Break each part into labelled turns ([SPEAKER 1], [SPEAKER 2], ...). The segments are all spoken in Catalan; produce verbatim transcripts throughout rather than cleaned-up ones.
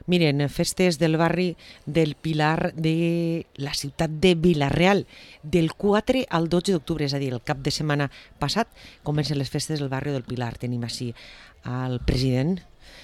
[SPEAKER 1] Miren, festes del barri del Pilar de la ciutat de Vila-real. Del quatre al dotze d'octubre, és a dir, el cap de setmana passat, comencen les festes del barri del Pilar. Tenim així al president,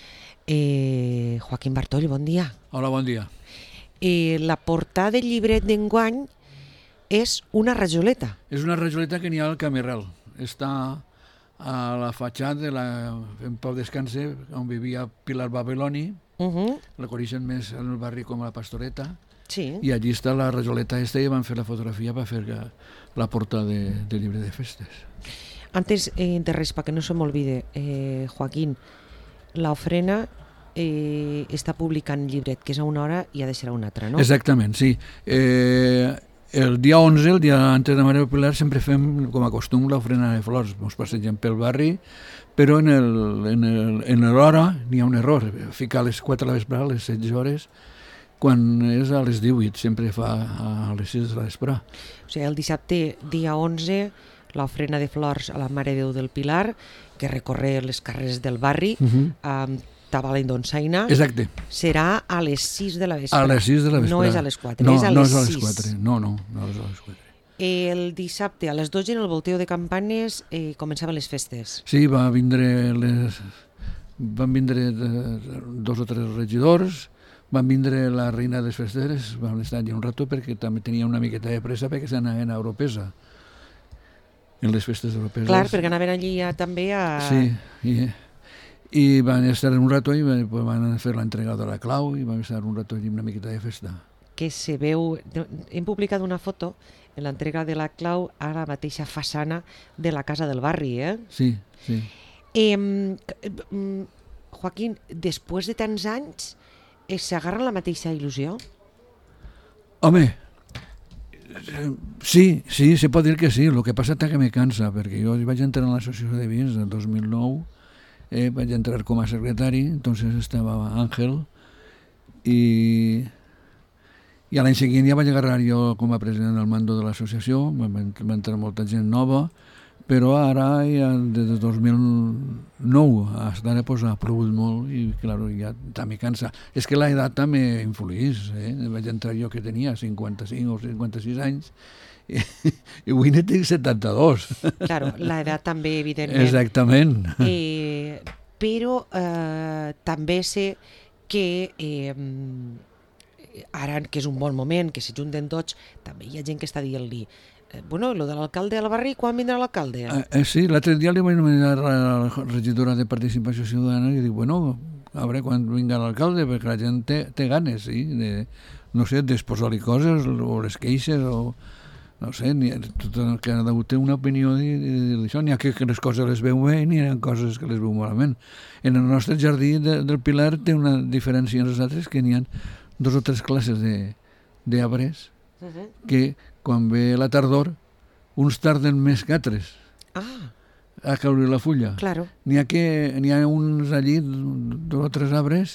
[SPEAKER 1] eh, Joaquín Bartoll, bon dia.
[SPEAKER 2] Hola, bon dia.
[SPEAKER 1] Eh, la portada del llibret d'enguany és una rajoleta.
[SPEAKER 2] És una rajoleta que n'hi ha al Camí Real. Està a la fatxada de la, en Pau Descanse, on vivia Pilar Babiloni.
[SPEAKER 1] Uh -huh.
[SPEAKER 2] La coneixen més en el barri com la Pastoreta.
[SPEAKER 1] Sí.
[SPEAKER 2] I allí està la rajoleta esta i van fer la fotografia per fer la portada de, de llibre de festes.
[SPEAKER 1] Antes eh, de res, para que no se me olvide, eh, Joaquín, la ofrena eh, està publicant llibret, que és a una hora i ha de ser a una altra, no?
[SPEAKER 2] Exactament, sí. Eh, el dia onze, el dia antes de Mare Pilar, sempre fem, com a costum, l'ofrena de flors. Ens passegem pel barri, però en el, en el, en l'hora n'hi ha un error. Ficar a les quatre de la vesprada, a les setze hores, quan és a les divuit, sempre fa a les sis de la vesprada.
[SPEAKER 1] O sigui, el dissabte, dia onze, l'ofrena de flors a la Mare Déu del Pilar, que recorre les carrers del barri,
[SPEAKER 2] Uh-huh.
[SPEAKER 1] amb Tabala i Donsaina,
[SPEAKER 2] Exacte.
[SPEAKER 1] serà a les sis de la vesprada.
[SPEAKER 2] A les sis de la vesprada.
[SPEAKER 1] No és a les quatre,
[SPEAKER 2] no,
[SPEAKER 1] és a
[SPEAKER 2] no
[SPEAKER 1] les
[SPEAKER 2] és a les
[SPEAKER 1] sis.
[SPEAKER 2] quatre. No, no, no és a les quatre.
[SPEAKER 1] El dissabte, a les dotze, en el volteo de campanes, eh, començaven les festes.
[SPEAKER 2] Sí, va vindre les... van vindre de- dos o tres regidors, van vindre la reina de les festeres, van estar allà un rato perquè també tenia una miqueta de pressa perquè s'anaven a Europesa, en les festes europeses.
[SPEAKER 1] Clar, perquè anaven allí ja, també a...
[SPEAKER 2] Sí, i, i van estar un rato i van, pues, van fer l'entrega de la clau i van estar un rato allí una miqueta de festa.
[SPEAKER 1] que se veu... Hem publicat una foto en l'entrega de la clau a la mateixa façana de la casa del barri, eh?
[SPEAKER 2] Sí, sí.
[SPEAKER 1] eh mm, Joaquín, després de tants anys, eh, s'agarra la mateixa il·lusió?
[SPEAKER 2] Home, eh, sí, sí, se pot dir que sí. El que passa és que me cansa, perquè jo vaig entrar en l'associació de vins el dos mil nou, eh, vaig entrar com a secretari, entonces estava Àngel, i, i a l'any següent ja vaig agarrar jo com a president del mando de l'associació, va, va entrar molta gent nova, però ara ja des del dos mil nou fins ara pues, ha plogut molt i claro, ja també cansa. És que l'edat també influís, eh? Vaig entrar jo que tenia cinquanta-cinc o cinquanta-sis anys i, i avui ne tinc setanta-dos.
[SPEAKER 1] Claro, l'edat també, evidentment.
[SPEAKER 2] Exactament.
[SPEAKER 1] Eh, però eh, també sé que eh, ara que és un bon moment, que s'hi junten tots, també hi ha gent que està dient-li eh, bueno, lo de l'alcalde del barri, quan vindrà l'alcalde?
[SPEAKER 2] Eh, eh, sí, l'altre dia li vaig nomenar a la regidora de Participació Ciutadana i dic, bueno, a veure quan vinga l'alcalde, perquè la gent té, té ganes, sí, de, no sé, d'exposar-li coses, o les queixes, o no sé, ni, tot el que ha d'haver té una opinió d'això, n'hi ha que, que les coses les veu bé i n'hi ha coses que les veu malament. En el nostre jardí de, del Pilar té una diferència amb els altres, que n'hi ha dos o tres classes de, d'arbres
[SPEAKER 1] Uh-huh.
[SPEAKER 2] que quan ve la tardor uns tarden més que altres
[SPEAKER 1] Ah,
[SPEAKER 2] a caure la fulla.
[SPEAKER 1] claro.
[SPEAKER 2] N'hi ha, que, n'hi ha uns allí, dos o tres arbres,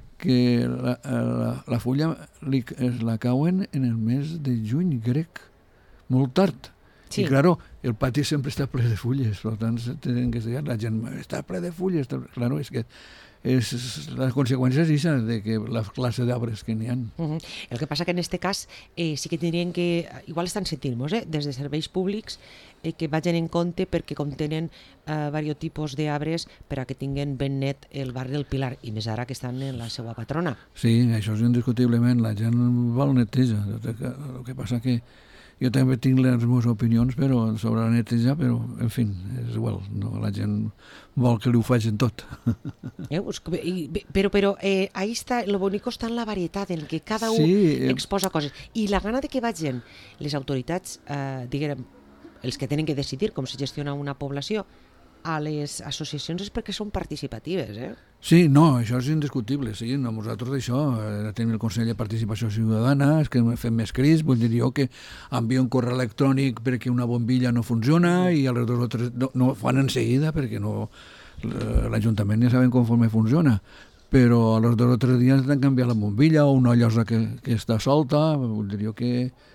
[SPEAKER 2] que la, la, la fulla li, es la cauen en el mes de juny grec, molt tard.
[SPEAKER 1] Sí.
[SPEAKER 2] I, claro, el pati sempre està ple de fulles, per tant, tenen que ser, la gent està ple de fulles. Està, claro, és que és, la conseqüència és això, de que la classe d'arbres que n'hi ha.
[SPEAKER 1] Uh-huh. El que passa que en este cas eh, sí que tindrien que, igual estan sentint-nos, eh, des de serveis públics, eh, que vagin en compte perquè contenen eh, diversos tipus d'arbres per a que tinguen ben net el barri del Pilar, i més ara que estan en la seva patrona.
[SPEAKER 2] Sí, això és indiscutiblement, la gent vol neteja. El que passa que jo també tinc les meves opinions però sobre la neteja, però, en fi, és igual, no? La gent vol que li ho facin tot.
[SPEAKER 1] Eh? I, però però eh, ahí està, lo bonico està en la varietat, en què cada un
[SPEAKER 2] Sí, eh.
[SPEAKER 1] exposa coses. I la gana de que vagin les autoritats, eh, diguem, els que tenen que decidir com se gestiona una població, a les associacions és perquè són participatives, eh?
[SPEAKER 2] Sí, no, això és indiscutible, sí, no, nosaltres això, eh, tenim el Consell de Participació Ciutadana, és que fem més crits, vull dir jo que envia un correu electrònic perquè una bombilla no funciona i a les dos o tres no, no fan en seguida perquè no, l'Ajuntament ja saben conforme funciona, però a los dos o tres dies han canviat la bombilla o una llosa que, que està solta, vull dir jo que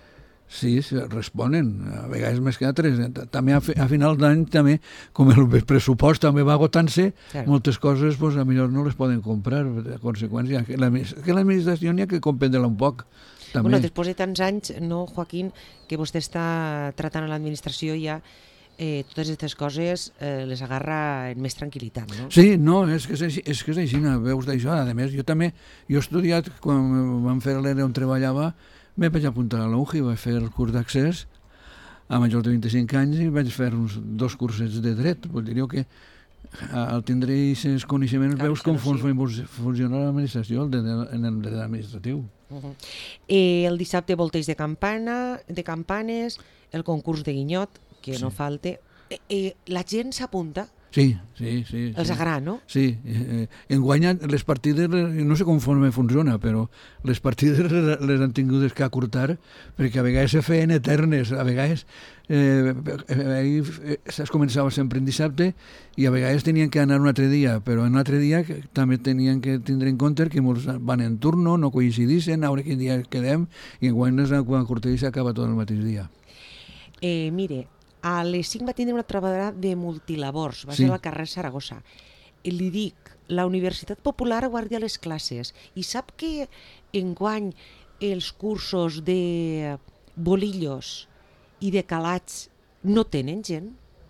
[SPEAKER 2] Sí, sí, responen, a vegades més que altres. També a, fi, a final d'any, també, com el pressupost també va agotant-se,
[SPEAKER 1] Claro.
[SPEAKER 2] moltes coses pues, a millor no les poden comprar, a conseqüència. Que l'admi- que l'administració n'hi ha que comprendre-la un poc, també.
[SPEAKER 1] Bueno, després de tants anys, no, Joaquín, que vostè està tratant a l'administració ja, eh, totes aquestes coses eh, les agarra en més tranquil·litat, no?
[SPEAKER 2] Sí, no, és que és així, és que és així, veus d'això. A més, jo també, jo he estudiat, quan vam fer l'E R E on treballava, me vaig apuntar a l'U J I, vaig fer el curs d'accés a majors de vint-i-cinc anys i vaig fer uns dos cursets de dret. Vull dir que al tindre aquests coneixements
[SPEAKER 1] Clar,
[SPEAKER 2] veus com
[SPEAKER 1] això sí.
[SPEAKER 2] fun- funciona l'administració el de- en el dret administratiu.
[SPEAKER 1] Uh -huh. eh, el dissabte volteig de, campana, de campanes, el concurs de guinyot, que
[SPEAKER 2] Sí.
[SPEAKER 1] no falte. Eh, eh, la gent s'apunta,
[SPEAKER 2] Sí, sí, sí.
[SPEAKER 1] els
[SPEAKER 2] sí.
[SPEAKER 1] agrada, no?
[SPEAKER 2] Sí, eh, enguany les partides, no sé com forma funciona, però les partides les han tingut que acurtar perquè a vegades se feien eternes, a vegades eh, eh, es començava sempre en dissabte i a vegades tenien que anar un altre dia, però en un altre dia que també tenien que tindre en compte que molts van en turno, no coincidissin, a veure quin dia quedem, i enguany les han acurtat i s'acaba tot el mateix dia.
[SPEAKER 1] Eh, mire, a les cinc va tindre una trobada de multilabors, va
[SPEAKER 2] Sí.
[SPEAKER 1] ser al carrer Saragossa. I li dic, la Universitat Popular guardia les classes i sap que enguany els cursos de bolillos i de calats no tenen gent?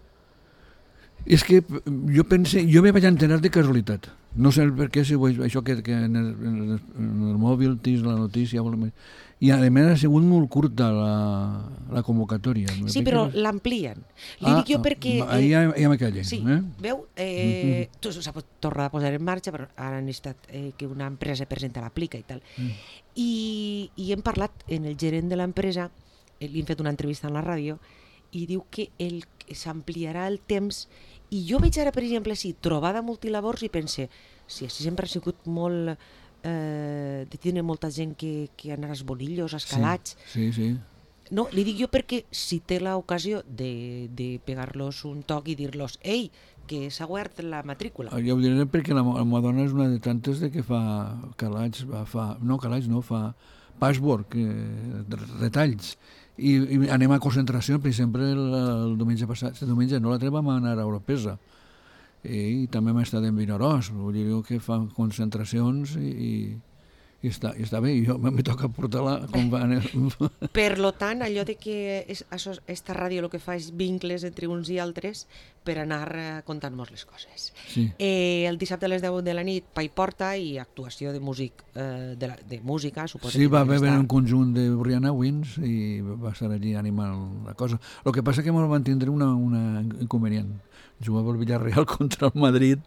[SPEAKER 2] És que jo pense, jo me vaig enterar de casualitat. No sé per què, si ho, això que, que en, el, en, el, en el mòbil tens la notícia, i a més ha sigut molt curta la, la convocatòria.
[SPEAKER 1] Sí, però l'amplien. Li
[SPEAKER 2] ah,
[SPEAKER 1] dic jo perquè...
[SPEAKER 2] Ah, ja, ja me callo.
[SPEAKER 1] Sí,
[SPEAKER 2] eh?
[SPEAKER 1] veu? Eh, tu s'ha tornat a posar en marxa, però ara han estat eh, que una empresa presenta l'aplica i tal.
[SPEAKER 2] Mm.
[SPEAKER 1] I, I hem parlat en el gerent de l'empresa, eh, li hem fet una entrevista en la ràdio, i diu que el, s'ampliarà el temps. I jo veig ara, per exemple, sí, trobada multilabors i pense, si així sempre ha sigut molt... Eh, de tenir molta gent que, que anar als bolillos, als calats.
[SPEAKER 2] Sí, sí, sí.
[SPEAKER 1] No, li dic jo perquè si té l'ocasió de, de pegar-los un toc i dir-los ei, que s'ha obert la matrícula.
[SPEAKER 2] Jo ho diré perquè la, la meva dona és una de tantes de que fa calats, fa, no calats, no, fa patchwork, eh, retalls. I, I anem a concentració, per exemple, el, el diumenge passat, el diumenge no l'altre vam anar a Europesa. I també hem estat en Vinaròs, vull dir que fan concentracions i, i, i, està, i està bé, i jo me toca portar-la com van.
[SPEAKER 1] Per lo tant, allò de que és, això, esta ràdio el que fa és vincles entre uns i altres per anar contant-nos les coses.
[SPEAKER 2] Sí.
[SPEAKER 1] Eh, el dissabte a les deu de la nit, pa i porta i actuació de, músic, eh, de, la, de música, suposo.
[SPEAKER 2] Sí,
[SPEAKER 1] que
[SPEAKER 2] va haver
[SPEAKER 1] estar...
[SPEAKER 2] un conjunt de Brianna Wins i va estar allí animant la cosa. El que passa que ens van tindre una, una inconvenient. Jugava el Villarreal contra el Madrid.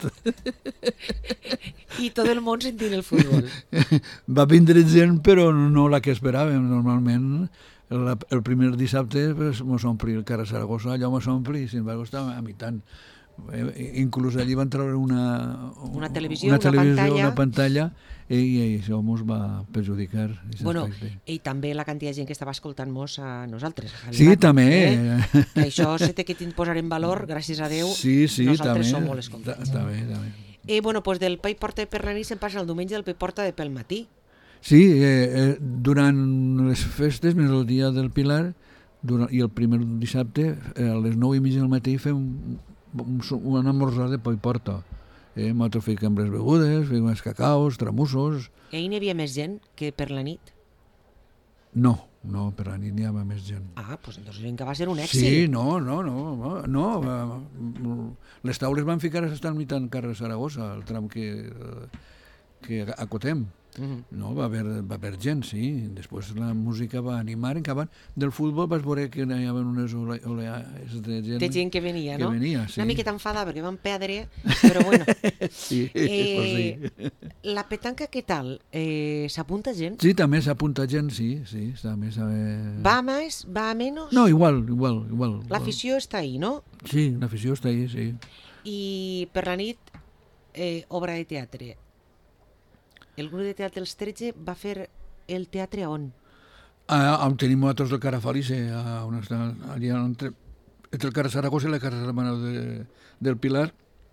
[SPEAKER 1] I tot el món sentint el futbol.
[SPEAKER 2] Va vindre gent, però no la que esperàvem. Normalment, el, el primer dissabte pues, mos ompli el carrer Saragossa, allò mos ompli, i sin embargo estava a mitant. Eh, inclús allí van treure una,
[SPEAKER 1] una televisió,
[SPEAKER 2] una,
[SPEAKER 1] una,
[SPEAKER 2] televisió,
[SPEAKER 1] pantalla,
[SPEAKER 2] una pantalla i, i això ens va perjudicar.
[SPEAKER 1] Bueno, i també la quantitat de gent que estava escoltant-nos a nosaltres. A
[SPEAKER 2] sí,
[SPEAKER 1] Gat,
[SPEAKER 2] també.
[SPEAKER 1] Eh? Que això se té que posar en valor, gràcies a Déu,
[SPEAKER 2] sí, sí,
[SPEAKER 1] nosaltres
[SPEAKER 2] també,
[SPEAKER 1] som molt escoltats.
[SPEAKER 2] També, també.
[SPEAKER 1] Eh, bueno, pues del pa i porta per la nit se'n passa el diumenge del pa i porta de pel matí.
[SPEAKER 2] Sí, eh, eh, durant les festes, més el dia del Pilar, durant, i el primer dissabte, eh, a les nou i mitja del matí fem un, un, un amorzar de pa i porta. Eh, nosaltres fiquem les begudes, fiquem els cacaos, tramussos...
[SPEAKER 1] I ahir n'hi havia més gent que per la nit?
[SPEAKER 2] No, no, per la nit n'hi havia més gent.
[SPEAKER 1] Ah, doncs pues entonces que va ser un èxit.
[SPEAKER 2] Sí, no, no, no, no, no. Les taules van ficar estar al mitjan carrer Saragossa, el tram que, que acotem. Uh-huh. No, va haver, va haver gent, sí. Després la música va animar. En acabat del futbol vas veure que hi havia unes oleades de gent,
[SPEAKER 1] de gent que venia,
[SPEAKER 2] que
[SPEAKER 1] no?
[SPEAKER 2] Venia, sí.
[SPEAKER 1] Una miqueta enfadada perquè van perdre, però bueno.
[SPEAKER 2] sí,
[SPEAKER 1] eh,
[SPEAKER 2] pues sí.
[SPEAKER 1] La petanca, què tal? Eh, S'apunta gent?
[SPEAKER 2] Sí, també s'apunta gent, sí. sí també
[SPEAKER 1] va a més? Va a menys?
[SPEAKER 2] No, igual, igual. igual
[SPEAKER 1] L'afició està ahí, no?
[SPEAKER 2] Sí, l'afició està ahí, sí.
[SPEAKER 1] I per la nit, eh, obra de teatre. El grup de teatre dels tretze va fer el teatre on?
[SPEAKER 2] Ah, on tenim nosaltres el Cara Felice, on està, allà entre, entre el Cara Saragossa i la Casa Hermana de, del Pilar,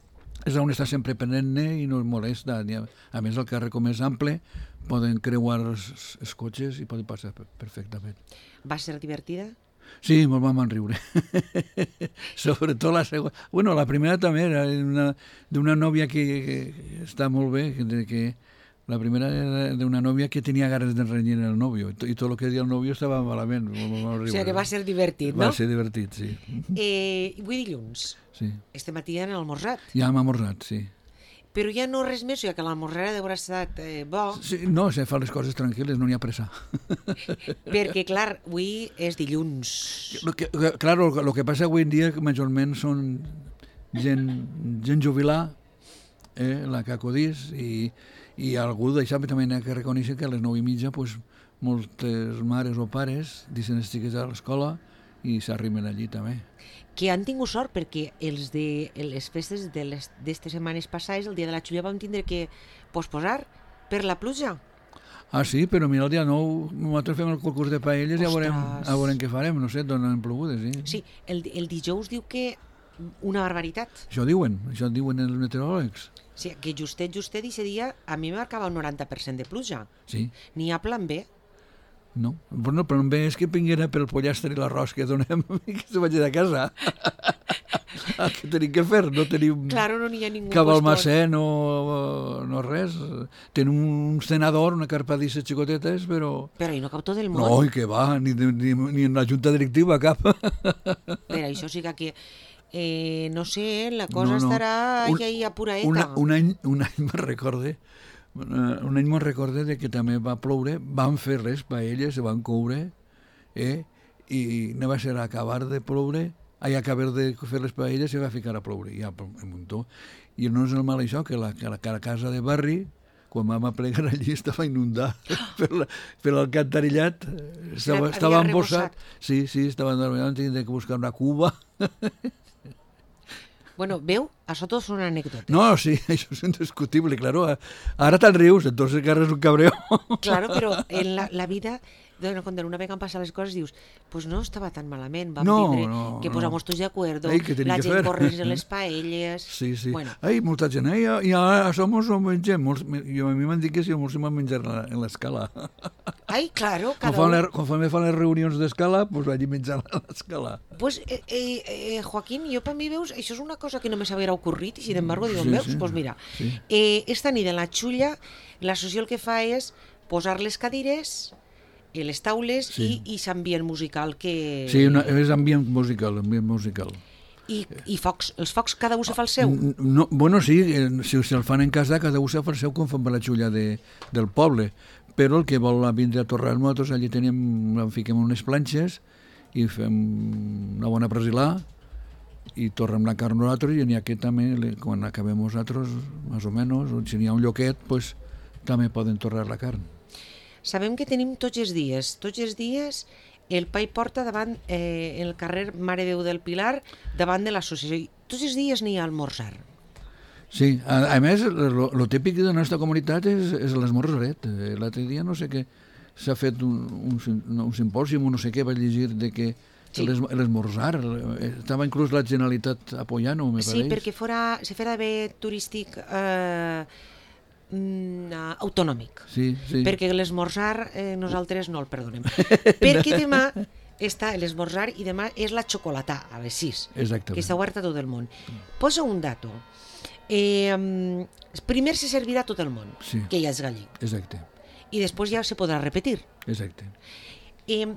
[SPEAKER 2] és on està sempre perenne i no es molesta. A més, el carrer com és ample, poden creuar els, els cotxes i poden passar perfectament.
[SPEAKER 1] Va ser divertida?
[SPEAKER 2] Sí, molt vam enriure. Sobretot la segona. Bueno, la primera també era d'una nòvia que, que està molt bé, que, que la primera era d'una nòvia que tenia ganes de renyir el nòvio i tot el que deia el nòvio estava malament.
[SPEAKER 1] O sigui que va ser divertit, no?
[SPEAKER 2] Va ser divertit, sí.
[SPEAKER 1] Eh, avui dilluns.
[SPEAKER 2] Sí.
[SPEAKER 1] Este matí han almorzat.
[SPEAKER 2] Ja hem almorzat, sí.
[SPEAKER 1] Però ja no res més, o sigui que l'almorzar deu haver estat eh, bo.
[SPEAKER 2] Sí, no, se fa les coses tranquil·les, no n'hi ha pressa.
[SPEAKER 1] Perquè, clar, avui és dilluns.
[SPEAKER 2] Lo que, claro, lo que passa avui en dia majorment són gent, gent jubilà, eh, la que acudís, i, i algú d'això també n'ha que reconèixer que a les nou i mitja pues, moltes mares o pares deixen els xiquets a l'escola i s'arrimen allí també.
[SPEAKER 1] Que han tingut sort perquè els de les festes d'aquestes setmanes passades, el dia de la Xulla, vam tindre que posposar per la pluja.
[SPEAKER 2] Ah, sí? Però mira, el dia nou nosaltres fem el concurs de paelles i ja veurem, ja veurem què farem, no sé, d'on han plogudes, sí.
[SPEAKER 1] Sí, el, el dijous diu que una barbaritat.
[SPEAKER 2] Això diuen, això diuen els meteoròlegs.
[SPEAKER 1] Sí, que justet, justet, i ese dia a mi me marcava un noranta per cent de pluja.
[SPEAKER 2] Sí.
[SPEAKER 1] N'hi ha plan B.
[SPEAKER 2] No, bueno, però bé és que vinguera pel pollastre i l'arròs que donem i que se vagi de casa. El que tenim que fer, no tenim
[SPEAKER 1] claro, no n'hi ha ningú
[SPEAKER 2] cap almacén, no, no res. Tenim un cenador, una carpadissa xicotetes, però...
[SPEAKER 1] Però hi no cap tot el món.
[SPEAKER 2] No, i que va, ni, ni, ni en la junta directiva cap.
[SPEAKER 1] Per això sí que... Eh, no sé, la cosa no, no. estarà un, ahí apuraeta.
[SPEAKER 2] Una, un any, un any me'n recorde... Un any me'n recorde de que també va ploure, van fer les paelles, se van coure, eh? I no va ser acabar de ploure, ai, acabar de fer les paelles se va ficar a ploure, ja un muntó. I no és el mal això, que la, que la, que la casa de barri, quan vam plegar allí, estava inundat per, la, per l'alcantarillat, estava, estava embossat. Sí, sí, estava endormint, tenia que buscar una cuba.
[SPEAKER 1] Bueno, veu? Això tot són anècdotes.
[SPEAKER 2] No, sí, això és indiscutible, claro. Ara te'n rius, entonces que eres un cabreo.
[SPEAKER 1] Claro, però en la, la vida, quan una vegada han passat les coses, dius, pues no estava tan malament, vam
[SPEAKER 2] no,
[SPEAKER 1] tindre
[SPEAKER 2] no,
[SPEAKER 1] que posamos tots de acuerdo,
[SPEAKER 2] Ai,
[SPEAKER 1] la gent
[SPEAKER 2] fer?
[SPEAKER 1] corres en les paelles...
[SPEAKER 2] Sí, sí.
[SPEAKER 1] Bueno.
[SPEAKER 2] Ai, molta gent, ai, i ara som o mengem. Molts, jo, a mi m'han dit que sí, molts m'han menjat en l'escala.
[SPEAKER 1] Ai, claro, cada
[SPEAKER 2] quan, fan les, quan me fan les reunions d'escala, pues vaig menjar a l'escala.
[SPEAKER 1] Pues, eh, eh, Joaquín, jo per mi, veus, això és una cosa que no me s'havia ocorrit, i sin embargo, diuen,
[SPEAKER 2] sí,
[SPEAKER 1] veus,
[SPEAKER 2] sí,
[SPEAKER 1] pues mira,
[SPEAKER 2] sí.
[SPEAKER 1] eh, esta nit en la Xulla, l'associació el que fa és posar les cadires, les taules sí. i, i l'ambient musical que...
[SPEAKER 2] Sí, una, és ambient musical, ambient musical.
[SPEAKER 1] I, i focs, els focs cada un se fa el seu?
[SPEAKER 2] No, bueno, sí, si se'l fan en casa, cada un se fa el seu com fan per la Xulla de, del poble, però el que vol vindre a torrar nosaltres, allí tenim, fiquem unes planxes i fem una bona brasilà i torrem la carn nosaltres i n'hi ha que també, quan acabem nosaltres, més o menys, o si n'hi ha un lloquet, pues, també poden torrar la carn.
[SPEAKER 1] Sabem que tenim tots els dies, tots els dies el pa i porta davant, eh, en el carrer Mare Déu del Pilar, davant de l'associació. Tots els dies n'hi ha almorzar.
[SPEAKER 2] Sí, a, a més, el típic de la nostra comunitat és, és l'esmorzaret. L'altre dia no sé què, s'ha fet un, un, un simpòsium o no sé què, vaig llegir de que sí. l'esmorzar, estava inclús la Generalitat apoyant-ho, me
[SPEAKER 1] sí,
[SPEAKER 2] pareix.
[SPEAKER 1] Perquè fora, se farà bé turístic eh, autonòmic.
[SPEAKER 2] Sí, sí.
[SPEAKER 1] Perquè l'esmorzar eh, nosaltres no el perdonem. Perquè demà està l'esmorzar i demà és la xocolatà a les sis.
[SPEAKER 2] Exactament.
[SPEAKER 1] Que està oberta a tot el món. Posa un dato. Eh, primer se servirà a tot el món,
[SPEAKER 2] sí.
[SPEAKER 1] que ja és gallec.
[SPEAKER 2] Exacte.
[SPEAKER 1] I després ja se podrà repetir.
[SPEAKER 2] Exacte.
[SPEAKER 1] Eh,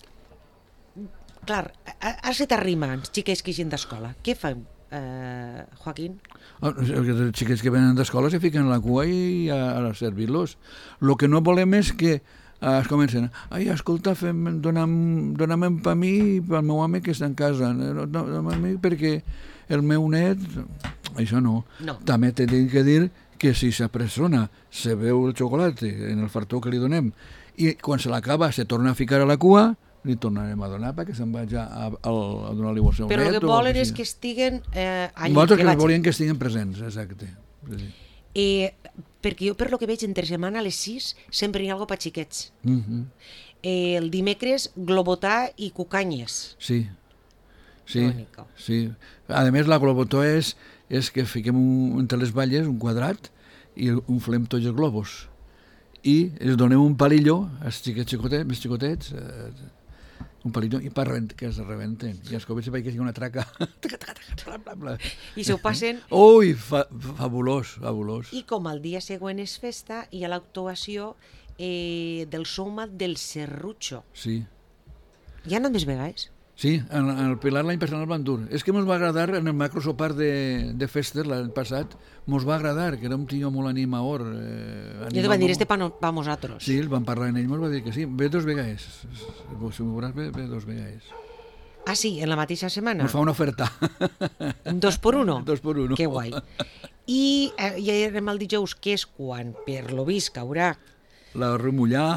[SPEAKER 1] clar, ara se t'arrimen xiquets que hagin d'escola. Què fem, eh, Joaquín?
[SPEAKER 2] Els xiquets que venen d'escola se fiquen a la cua i a, a servir-los. El que no volem és que eh, es comencen, ai, escolta, fem, dona'm, dona'm per mi i pel meu home que està en casa. No, no, no, perquè el meu net... Això no.
[SPEAKER 1] no.
[SPEAKER 2] També t'he de dir que si la persona se veu el xocolata en el fartó que li donem i quan se l'acaba se torna a ficar a la cua, li tornarem a donar perquè se'n vagi a, a, a donar-li el seu net.
[SPEAKER 1] Però el que volen és que estiguen eh, allí.
[SPEAKER 2] Vosaltres que, que volien que estiguen presents, exacte. Sí.
[SPEAKER 1] Eh, perquè jo per lo que veig entre setmana a les sis sempre hi ha alguna cosa per xiquets.
[SPEAKER 2] Mm -hmm.
[SPEAKER 1] eh, el dimecres globotà i cucanyes.
[SPEAKER 2] Sí. Sí, sí. A més, la globotó és, és que fiquem un, entre les valles un quadrat i inflem tots els globus. I els donem un palillo als xiquets xicotets, més xicotets, eh, un palillo, i parlen que es rebenten. I els comença perquè hi ha una traca. Bla, bla, bla.
[SPEAKER 1] I s'ho passen...
[SPEAKER 2] Ui, fa, fabulós, fabulós.
[SPEAKER 1] I com el dia següent és festa, hi ha l'actuació eh, del Soma del Serrucho.
[SPEAKER 2] Sí.
[SPEAKER 1] Ja no més vegades?
[SPEAKER 2] Sí, en, en el Pilar l'any passat el van dur. És que ens va agradar, en el macrosopar de, de festes l'any passat, ens va agradar, que era un tio molt animador. Eh,
[SPEAKER 1] I te van dir, este pa, no, pa nosaltres.
[SPEAKER 2] Sí, el van parlar en ell, ens va dir que sí. Ve dos vegades. Si m'ho veuràs, ve, ve dos vegades.
[SPEAKER 1] Ah, sí, en la mateixa setmana?
[SPEAKER 2] Ens fa una oferta.
[SPEAKER 1] Un dos por uno?
[SPEAKER 2] Dos por uno.
[SPEAKER 1] Que guai. I eh, ja érem el dijous, que és quan, per lo vist, caurà...
[SPEAKER 2] La remullà...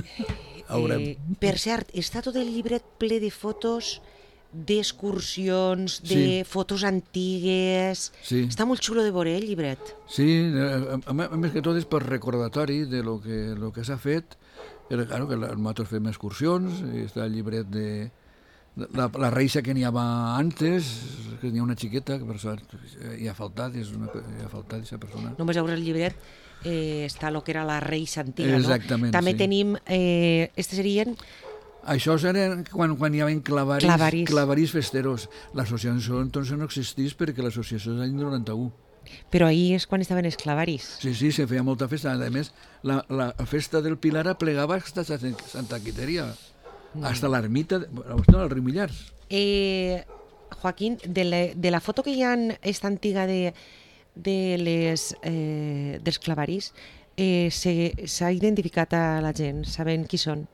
[SPEAKER 1] Eh, per cert, està tot el llibret ple de fotos d'excursions, de
[SPEAKER 2] Sí.
[SPEAKER 1] fotos antigues...
[SPEAKER 2] Sí.
[SPEAKER 1] Està molt xulo de veure, el llibret.
[SPEAKER 2] Sí, a, a, a més que tot és per recordatori de lo que, lo que s'ha fet. Era, claro, que nosaltres fem excursions, i està el llibret de la, la reixa que n'hi havia antes, que n'hi ha una xiqueta, que per sort hi ha faltat, és una, hi ha faltat aquesta persona.
[SPEAKER 1] Només veure el llibret eh, està el que era la reixa antiga,
[SPEAKER 2] Exactament,
[SPEAKER 1] no? També
[SPEAKER 2] sí.
[SPEAKER 1] tenim... Eh, estes serien...
[SPEAKER 2] Això era quan, quan hi havia clavaris,
[SPEAKER 1] Clavaris.
[SPEAKER 2] clavaris festeros. L'associació entonces no existís perquè l'associació és l'any noranta-u.
[SPEAKER 1] Però ahir és quan estaven els clavaris.
[SPEAKER 2] Sí, sí, se feia molta festa. A més, la, la festa del Pilar aplegava hasta Santa Quiteria, mm. hasta l'ermita, no, el riu Millars.
[SPEAKER 1] Eh, Joaquín, de la, de la foto que hi ha esta antiga de, de les, eh, dels clavaris, eh, s'ha identificat a la gent, sabent qui són?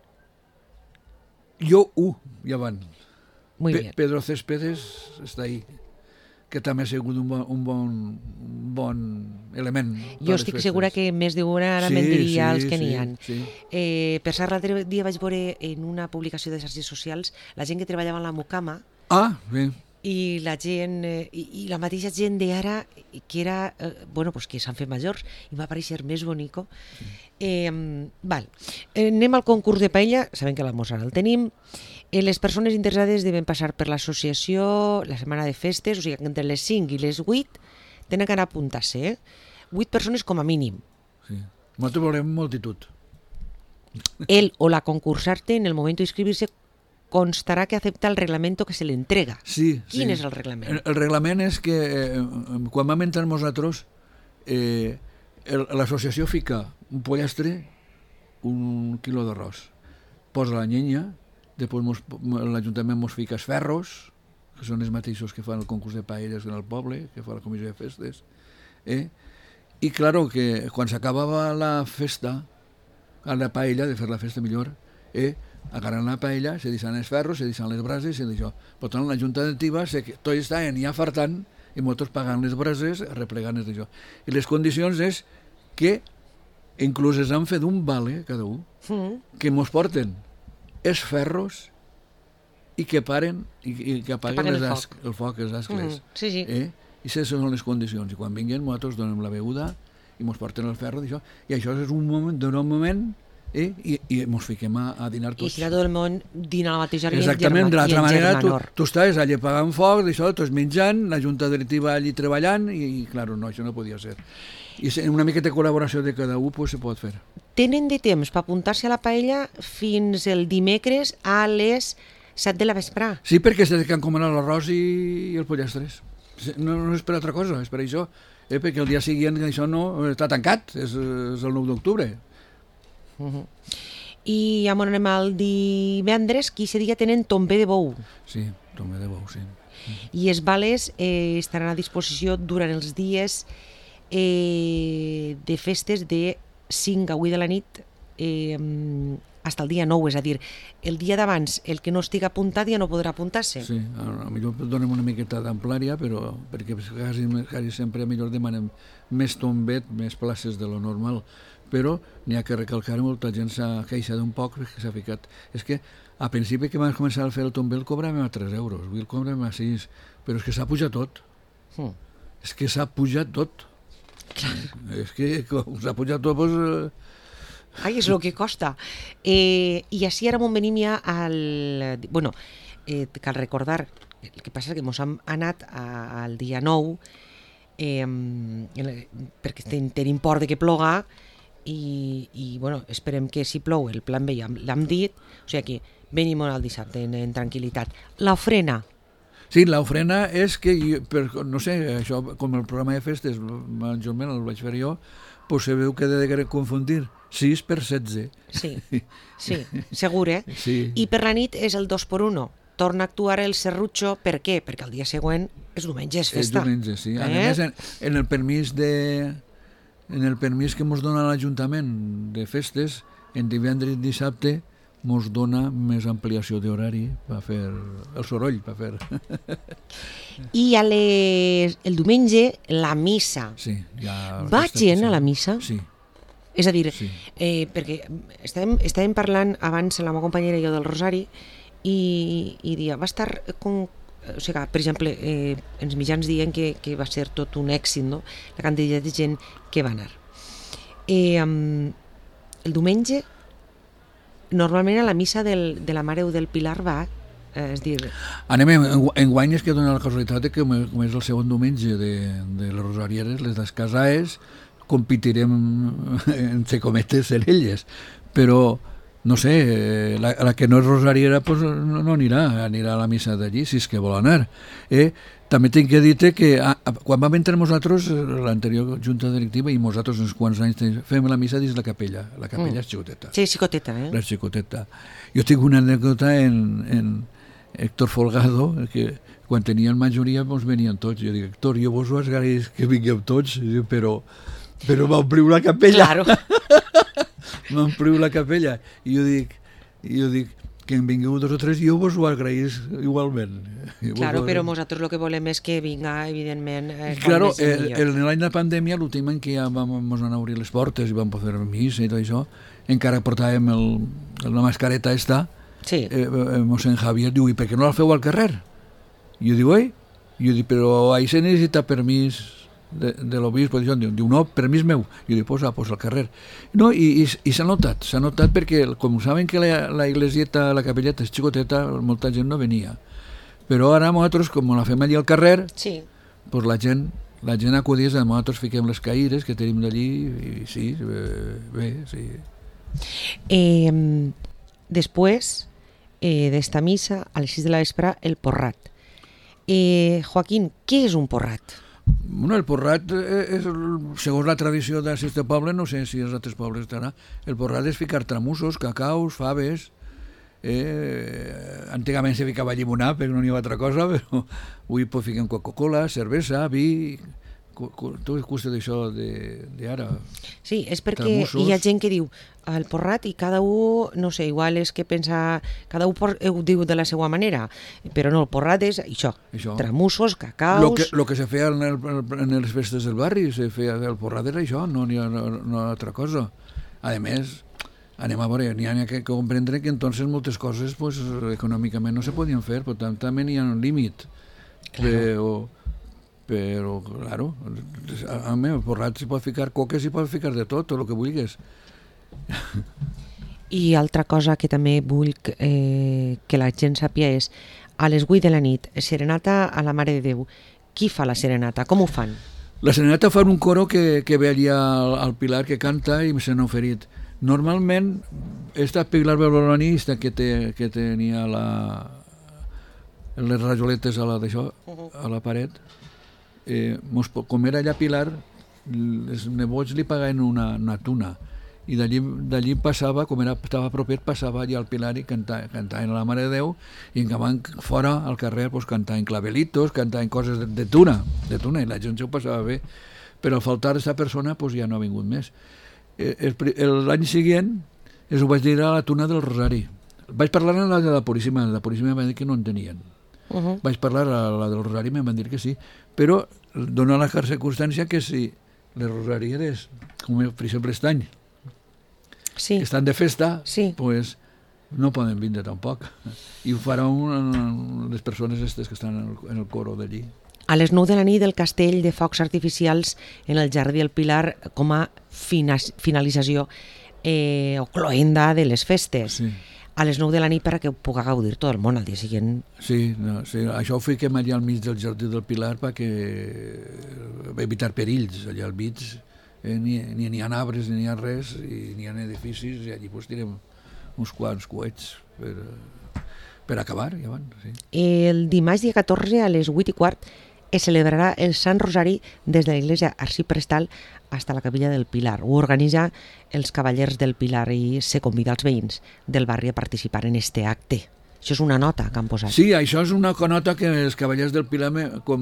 [SPEAKER 2] Jo, uh, ja van.
[SPEAKER 1] Muy
[SPEAKER 2] Pe
[SPEAKER 1] bien.
[SPEAKER 2] Pedro Céspedes està ahí, que també ha sigut un bon, un bon, un bon element.
[SPEAKER 1] Jo estic segura que més d'una ara
[SPEAKER 2] Sí,
[SPEAKER 1] me'n diria
[SPEAKER 2] sí,
[SPEAKER 1] els que
[SPEAKER 2] sí,
[SPEAKER 1] n'hi ha.
[SPEAKER 2] sí.
[SPEAKER 1] Eh, per cert, l'altre dia vaig veure en una publicació de xarxes socials la gent que treballava en la Mucama
[SPEAKER 2] Ah, sí.
[SPEAKER 1] i la gent, eh, i, i la mateixa gent d'ara, que era, eh, bueno, pues que s'han fet majors, i va aparèixer més bonico. Eh, val. Eh, anem al concurs de paella, sabem que la Mossara el tenim. Eh, les persones interessades deben passar per l'associació la setmana de festes, o sigui que entre les cinc i les vuit tenen que anar a apuntar-se, eh? vuit persones com a mínim.
[SPEAKER 2] Sí. Nosaltres volem multitud.
[SPEAKER 1] Él o la concursarte en el momento de inscribirse constará que acepta el reglamento que se le entrega.
[SPEAKER 2] Sí,
[SPEAKER 1] Quin
[SPEAKER 2] sí.
[SPEAKER 1] és el reglament?
[SPEAKER 2] El, el reglament és que eh, quan vam entrar nosaltres, eh, l'associació fica un pollastre, un quilo d'arròs, posa la llenya, després l'Ajuntament ens fica els ferros, que són els mateixos que fan el concurs de paelles en el poble, que fa la comissió de festes, eh? I claro que quan s'acabava la festa, a la paella, de fer la festa millor, eh? agarran la paella, se deixen els ferros, se deixen les brases, se deixen... Per tant, la Junta Directiva, tot està ja fartant, i nosaltres pagant les brases, replegant les d'això. I les condicions és que inclús es han fet un vale, cada un,
[SPEAKER 1] Mm.
[SPEAKER 2] que mos porten els ferros i que paren i, i que apaguen,
[SPEAKER 1] apaguen
[SPEAKER 2] les
[SPEAKER 1] el
[SPEAKER 2] asc, el foc, els ascles.
[SPEAKER 1] Mm. Sí, sí.
[SPEAKER 2] Eh? I aquestes són les condicions. I quan vinguin, nosaltres donem la beguda i mos porten el ferro d'això. I això és un moment, d'un moment, eh? I, i mos fiquem a, a dinar
[SPEAKER 1] I
[SPEAKER 2] tots.
[SPEAKER 1] si tot el món dina a la mateixa hora
[SPEAKER 2] Exactament, de l'altra
[SPEAKER 1] i en
[SPEAKER 2] manera tu,
[SPEAKER 1] Germanor.
[SPEAKER 2] tu estàs allà pagant foc, d'això, tu estàs menjant, la junta directiva allí treballant i, i clar, no, això no podia ser. I una miqueta de col·laboració de cada un pues, se pot fer.
[SPEAKER 1] Tenen de temps per apuntar-se a la paella fins el dimecres a les set de la vesprà.
[SPEAKER 2] Sí, perquè s'ha de encomanar l'arròs i, i el pollastres. No, no és per altra cosa, és per això. Eh? Perquè el dia següent això no està tancat, és, és el nou d'octubre.
[SPEAKER 1] Uh -huh. I ja m'on anem al divendres, que aquest dia tenen tomber de bou.
[SPEAKER 2] Sí, tomber de bou, sí.
[SPEAKER 1] I els vales eh, estaran a disposició durant els dies eh, de festes de cinc a vuit de la nit eh, fins al dia nou, és a dir, el dia d'abans el que no estigui apuntat ja no podrà apuntar-se.
[SPEAKER 2] Sí, a, a millor donem una miqueta d'amplària, però perquè quasi, quasi sempre a millor demanem més tombet, més places de lo normal, però n'hi ha que recalcar, molta gent s'ha queixat un poc perquè s'ha ficat. És que a principi que vam començar a fer el tombet el cobràvem a tres euros, avui el cobràvem a sis, però és que s'ha pujat tot.
[SPEAKER 1] Mm.
[SPEAKER 2] És que s'ha pujat tot. Clar. És que com s'ha pujat tot, doncs... Eh...
[SPEAKER 1] Ai, és el que costa. Eh, I així ara m'on venim ja al... Bueno, eh, cal recordar, el que passa és que ens hem anat a, al dia nou, eh, perquè ten, tenim por de que ploga i, i bueno, esperem que si plou el plan B ja l'hem dit, o sigui que venim el dissabte en, en tranquil·litat. L'ofrena.
[SPEAKER 2] Sí, l'ofrena és que, jo, per, no sé, això com el programa de festes, majorment el vaig fer jo, pues se veu que he de confundir sis per setze.
[SPEAKER 1] Sí, sí, segur, eh?
[SPEAKER 2] Sí.
[SPEAKER 1] I per la nit és el dos per uno. Torna a actuar el Serrutxo, per què? Perquè el dia següent és diumenge, és festa.
[SPEAKER 2] És diumenge, sí. A
[SPEAKER 1] eh?
[SPEAKER 2] més, en, en el permís de... En el permís que mos dona l'Ajuntament de festes, en divendres i dissabte mos dona més ampliació d'horari per fer el soroll, per fer...
[SPEAKER 1] I a les... el diumenge, la missa.
[SPEAKER 2] Sí, ja...
[SPEAKER 1] Va gent a la missa?
[SPEAKER 2] Sí.
[SPEAKER 1] És a dir,
[SPEAKER 2] sí.
[SPEAKER 1] eh, perquè estàvem, estàvem parlant abans, la meva companyera i jo del Rosari, i, i dia, va estar com... O sigui, per exemple, eh, els mitjans diuen que, que va ser tot un èxit, no? La quantitat de gent que va anar. Eh, um, el diumenge, normalment a la missa del, de la Mare del Pilar va, eh, és dir...
[SPEAKER 2] Anem, en, en guany és que dona la casualitat que com és el segon diumenge de, de les Rosarieres, les descasaes, competirem entre cometes en elles, però no sé, la, la que no és rosariera pues no, no anirà, anirà a la missa d'allí si és que vol anar. Eh? També tinc que dir-te que a, a, quan vam entrar nosaltres, l'anterior junta directiva, i nosaltres uns quants anys fem la missa dins la capella. La capella mm. és xicoteta.
[SPEAKER 1] Sí, xicoteta, eh?
[SPEAKER 2] La xicoteta. Jo tinc una anècdota en, en Héctor Folgado, que quan tenien majoria ens venien tots. Jo dic, Héctor, jo vos ho agraeix que vingueu tots, però, però m'ompliu la capella.
[SPEAKER 1] Claro.
[SPEAKER 2] M'ompliu la capella. I jo dic, i jo dic que en vingueu dos o tres, jo vos ho agraeix igualment.
[SPEAKER 1] Claro, però nosaltres el que volem és que vinga, evidentment, eh,
[SPEAKER 2] claro, el, el, en l'any de pandèmia, l'últim en què ja vam anar a obrir les portes i vam poder missa i tot això, encara portàvem el, la mascareta esta,
[SPEAKER 1] sí.
[SPEAKER 2] eh, eh, mossèn Javier diu, i per què no la feu al carrer? I jo dic, oi? I jo dic, però ahí se necessita permís de, de l'obispo, diu, no, permís meu. Jo dic, posa, posa al carrer. No, i, i, i s'ha notat, s'ha notat perquè, com saben que la, la iglesieta, la capelleta és xicoteta, molta gent no venia. Però ara nosaltres, com la fem allí al carrer,
[SPEAKER 1] sí.
[SPEAKER 2] pues la gent, la gent acudís, nosaltres fiquem les caïres que tenim d'allí, i sí, bé, bé sí.
[SPEAKER 1] Eh, després eh, d'esta missa, a les sis de la vespre, el porrat. Eh, Joaquín, què és un porrat?
[SPEAKER 2] Bueno, el porrat, és, segons la tradició d'aquest poble, no sé si els altres pobles estarà, el porrat és ficar tramussos, cacaus, faves, eh, antigament se ficava llimonà perquè no n'hi ha altra cosa, però avui pues, fiquem Coca-Cola, cervesa, vi, tu custa d'això d'ara.
[SPEAKER 1] Sí, és perquè tramussos. Hi ha gent que diu el porrat i cada un, no sé, igual és que pensa, cada un ho diu de la seva manera, però no, el porrat és això, això. Tramussos, cacaus...
[SPEAKER 2] Lo que, lo que se feia en, el, en les festes del barri, se feia el porrat era això, no n'hi ha no, no altra cosa. A més, anem a veure, n'hi ha que comprendre que entonces moltes coses pues, econòmicament no se podien fer, per tant també n'hi ha un límit. Claro. Però, però, claro, a mi el porrat s'hi pot ficar coques, s'hi pot ficar de tot, tot el que vulguis.
[SPEAKER 1] I altra cosa que també vull eh, que la gent sàpia és a les vuit de la nit, serenata a la Mare de Déu. Qui fa la serenata? Com ho fan?
[SPEAKER 2] La serenata fan un coro que, que ve allà al, al Pilar que canta i se n'ha oferit. Normalment, esta Pilar Beloranista que, te, que tenia la, les rajoletes a la, d'això, a la paret, eh, mos, com era allà Pilar, els nebots li pagaven una, una tuna. I d'allí passava, com era, estava propet, passava allà al Pilar i cantaven, cantaven a la Mare de Déu, i en van fora al carrer pues, cantaven clavelitos, cantaven coses de, de tuna, de tuna, i la gent s'ho passava bé. Però al faltar aquesta persona pues, ja no ha vingut més. L'any següent es ho vaig dir a la tuna del Rosari. Vaig parlar a la de la Puríssima, la Puríssima va dir que no en tenien. Uh-huh. Vaig parlar a la del Rosari i em van dir que sí, però dona la circumstància que si les rosarieres, com per exemple aquest any, sí. que estan de festa, sí. pues no poden vindre tampoc. I ho faran les persones aquestes que estan en el, en el coro d'allí.
[SPEAKER 1] A les nou de la nit el castell de focs artificials en el Jardí del Pilar com a fina, finalització eh, o cloenda de les festes.
[SPEAKER 2] Sí.
[SPEAKER 1] a les nou de la nit perquè ho pugui gaudir tot el món al dia següent.
[SPEAKER 2] Sí, no, sí, això ho fiquem allà al mig del Jardí del Pilar perquè evitar perills. Allà al mig eh, ni, ni hi ha arbres ni hi ha res i ni hi ha edificis i allí pues, tirem uns quants coets per, per acabar. Ja van, sí.
[SPEAKER 1] El dimarts dia catorze a les vuit i quart es celebrarà el Sant Rosari des de l'església arxiprestal fins a la capella del Pilar. Ho organitza els Cavallers del Pilar i se convida els veïns del barri a participar en este acte. Això és una nota que han posat.
[SPEAKER 2] Sí, això és una nota que els Cavallers del Pilar, me, com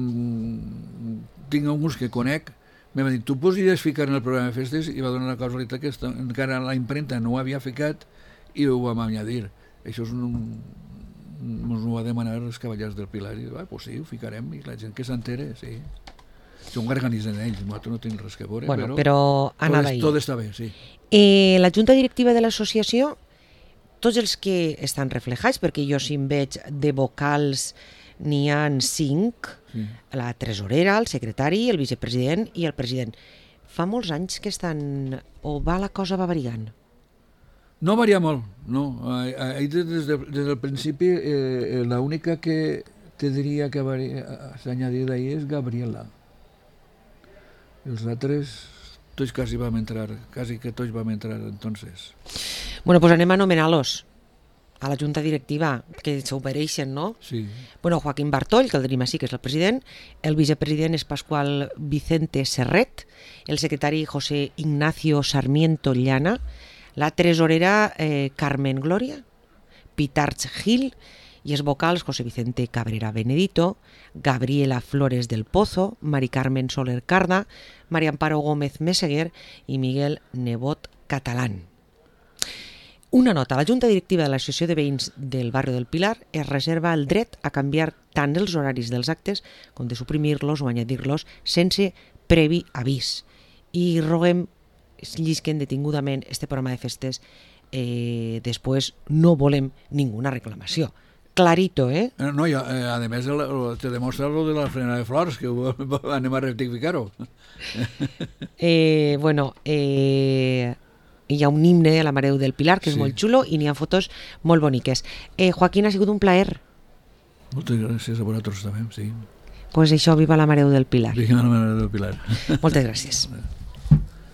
[SPEAKER 2] tinc alguns que conec, me va dir, tu podries ficar en el programa de festes i va donar la casualitat que esta, encara la impremta no ho havia ficat i ho vam añadir. Això és un... ens ho va demanar els Cavallers del Pilar i ah, pues sí, ho ficarem i la gent que s'entere, sí. Això ho organitzen ells, nosaltres no tenim res que veure,
[SPEAKER 1] bueno,
[SPEAKER 2] però,
[SPEAKER 1] però
[SPEAKER 2] tot, és, tot està bé, sí.
[SPEAKER 1] Eh, la Junta Directiva de l'associació, tots els que estan reflejats, perquè jo si em veig de vocals n'hi ha cinc, sí. La tresorera, el secretari, el vicepresident i el president. Fa molts anys que estan... o va la cosa va variant?
[SPEAKER 2] No varia molt, no. Ahí des, de, des del principi eh, l'única que te diria que s'ha añadit ahí és Gabriela. Els altres tots quasi vam entrar, quasi que tots vam entrar entonces.
[SPEAKER 1] Bueno, pues anem a anomenar-los a la Junta Directiva, que s'ho mereixen, no?
[SPEAKER 2] Sí.
[SPEAKER 1] Bueno, Joaquín Bartoll, que el tenim així, que és el president, el vicepresident és Pascual Vicente Serret, el secretari José Ignacio Sarmiento Llana, la tresorera eh, Carmen Gloria, Pitarch Gil, i els vocals José Vicente Cabrera Benedito, Gabriela Flores del Pozo, Mari Carmen Soler Carda, María Amparo Gómez Meseguer i Miguel Nebot Catalán. Una nota. La Junta Directiva de l'Associació de Veïns del barri del Pilar es reserva el dret a canviar tant els horaris dels actes com de suprimir-los o añadir-los sense previ avís. I roguem llisquen detingudament este programa de festes, eh, després no volem ninguna reclamació. Clarito, eh?
[SPEAKER 2] No, i eh, a més te demostra lo de la frena de flors, que ho, anem a rectificar-ho.
[SPEAKER 1] eh, bueno, eh, hi ha un himne a la Mare del Pilar, que és sí. Molt xulo, i n'hi ha fotos molt boniques. Eh, Joaquín, ha sigut un plaer.
[SPEAKER 2] Moltes gràcies a vosaltres també, sí.
[SPEAKER 1] Pues això, viva la Mare del Pilar.
[SPEAKER 2] Viva la Mare del Pilar.
[SPEAKER 1] Moltes gràcies.